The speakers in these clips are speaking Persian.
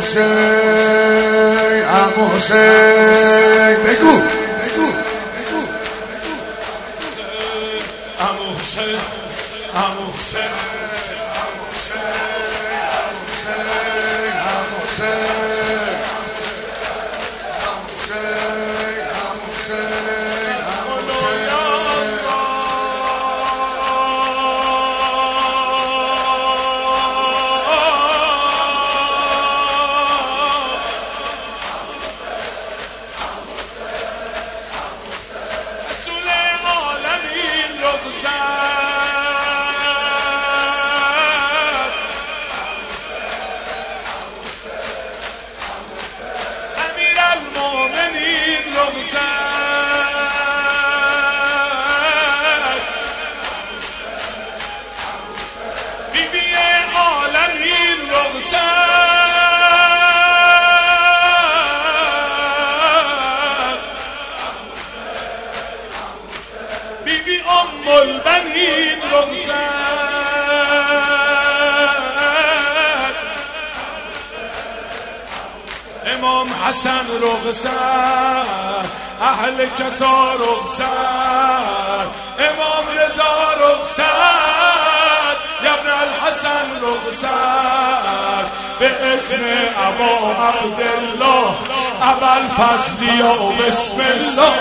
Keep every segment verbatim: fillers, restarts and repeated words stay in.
حسین عمو حسین بگو بگو بگو عمو حسین عمو حسین البنین رخصت امام حسن رخصت اهل کسا رخصت امام رضا رخصت ابن الحسن رخصت به اسم ابا عبدالله ابا الفضل یا بسم الله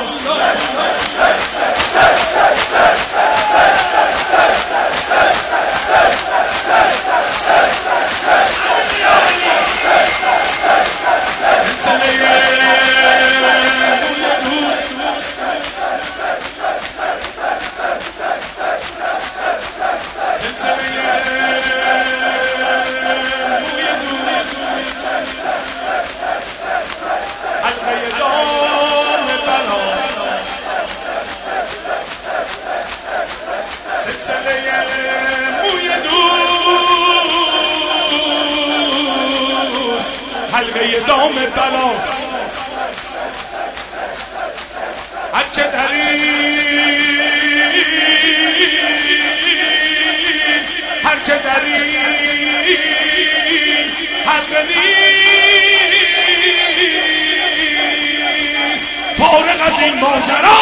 حلقه دام بلاس هرچه دری هرچه دری حلقه نیست فارغ از این ماجرا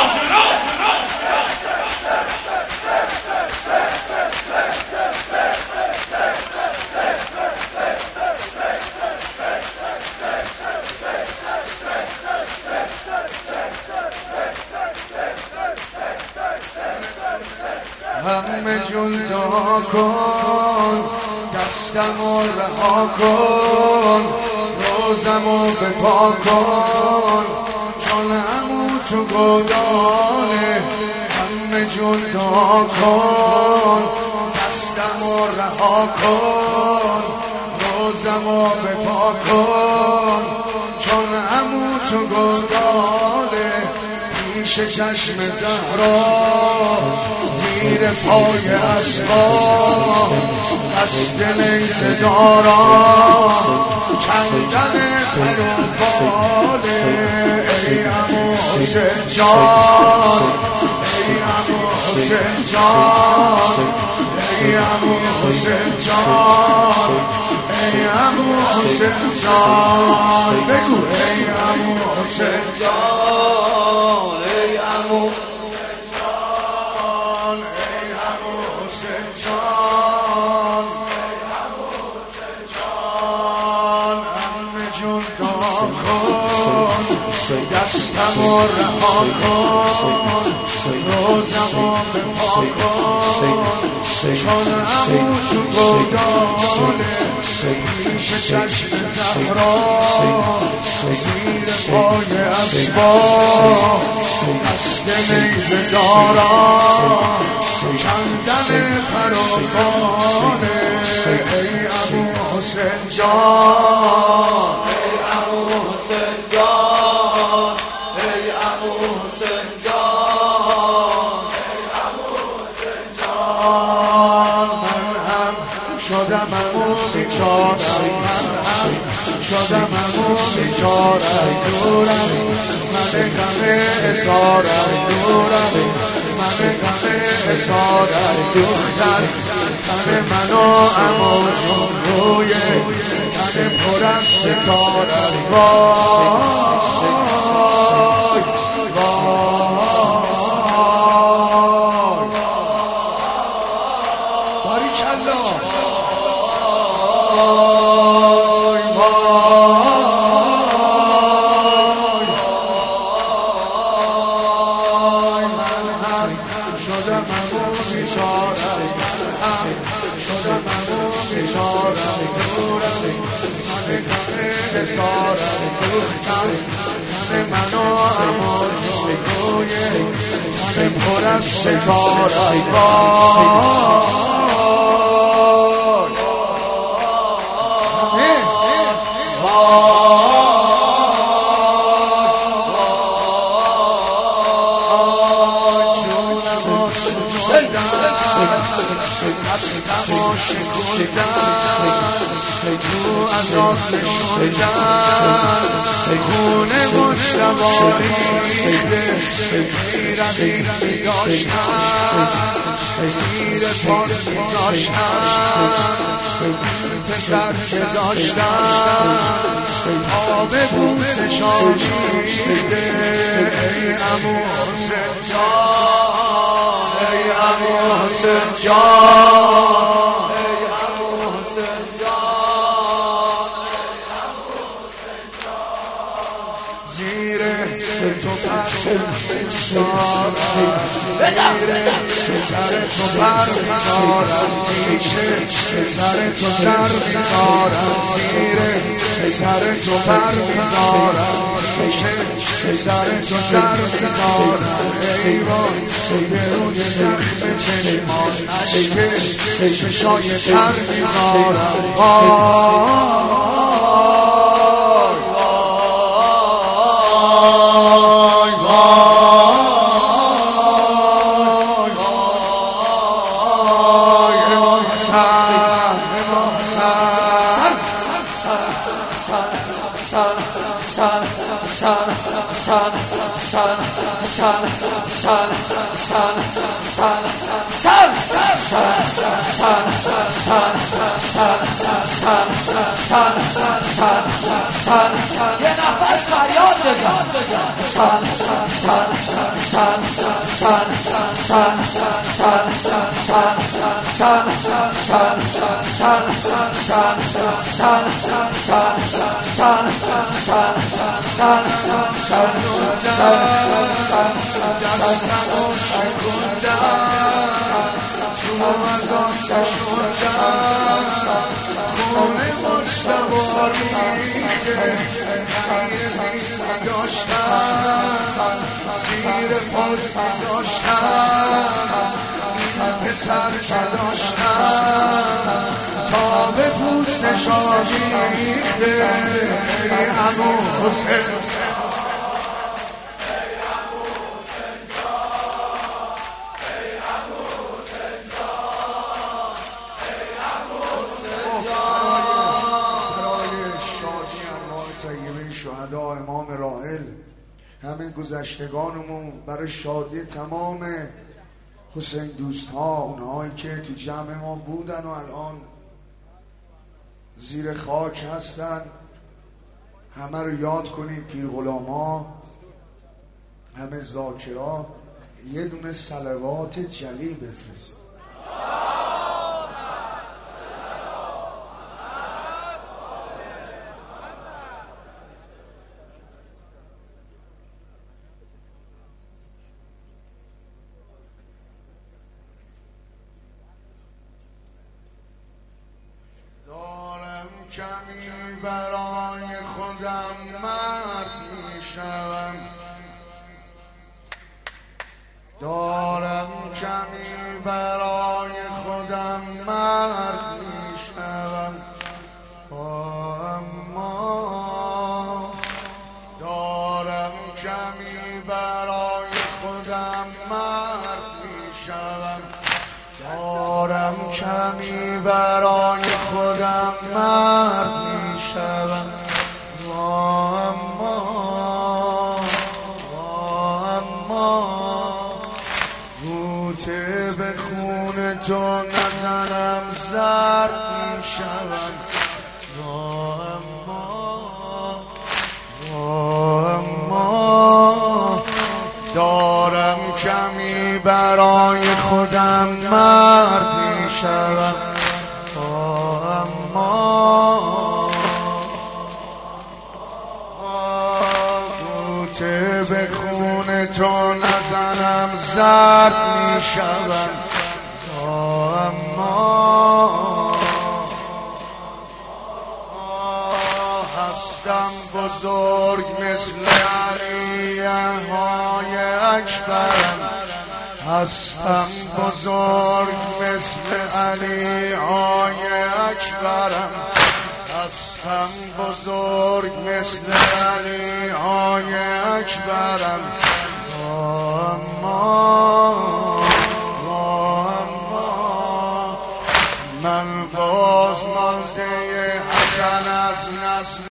همه جدا کن دستم و رها کن روزم و بپا کن چون عمو تو گوداله همه جدا کن دستم و رها کن روزم و بپا کن چون عمو تو گوداله پیش چشم زهرا زیر پای اسباب قصد نیزه داران کندن پروباله ای عمو حسین جان ای عمو حسین جان ای عمو حسین جان ای عمو حسین جان بگو ای عمو حسین جان ای عمو دستم و رها کن روزم و بپا کن چون عمو تو گوداله پیش چشم زهرا زیر پای اسباب قصد نیزه داران کندن پروانه ای عمو حسین جان ای عمو حسین جان ای عمو حسین جان ای عمو حسین جان من هم شدم عمو بیچاره من هم شدم عمو بیچاره دورم من غم اظهارم دورم من غم اظهارم دختر تن منو اما روی تن پر از ستاره وای وای باریکلا وای وای من هم شدم امو بیچاره هم شدم امو بیچاره دورم من کمه بسارم دورم تن منو امو روی تن پر از ستاره وای تو از آن نشوندن خونه مشتباری غیر از این میداشتن زیر پاس میداشتن پسر که داشتن تا به بوسش آمیده ای عمو حسین جان ای عمو حسین جان سر تو پر می‌دارم میشه سر تو سر می‌دارم میره سر تو پر می‌دارم میشه سر تو سر می‌دارم ایوان به روی زخم چشمان اشک چشای تر می‌دارم یه نفس فریاد بزن خونه مشتباری داشتن زیر پاس میذاشتن این پسر که داشتن تا به پوستش آمیخته ای عمو حسین شهدا امام راحل همه گذشتگانمون برای شادی تمام حسین دوست ها اونهایی که تو جمع ما بودن و الان زیر خاک هستن همه رو یاد کنید پیر غلاما همه ذاکرا یه دونه صلوات جلی بفرست کمی برای خودم مرد میشوم دارم کمی برای خودم مرد میشوم اما دارم کمی برای خودم مرد میشوم دارم کمی برای خودم مرد میشوم اما اما غوطه به خون تو نزنم کمی برای خودم مرد میشوم، اما غوطه به خون تو نزنم زرد میشوم، اما هستم بزرگ مثل علی های اکبرم، هستم بزرگ مثل علی های اکبرم، هستم بزرگ مثل علی های اکبرم، اما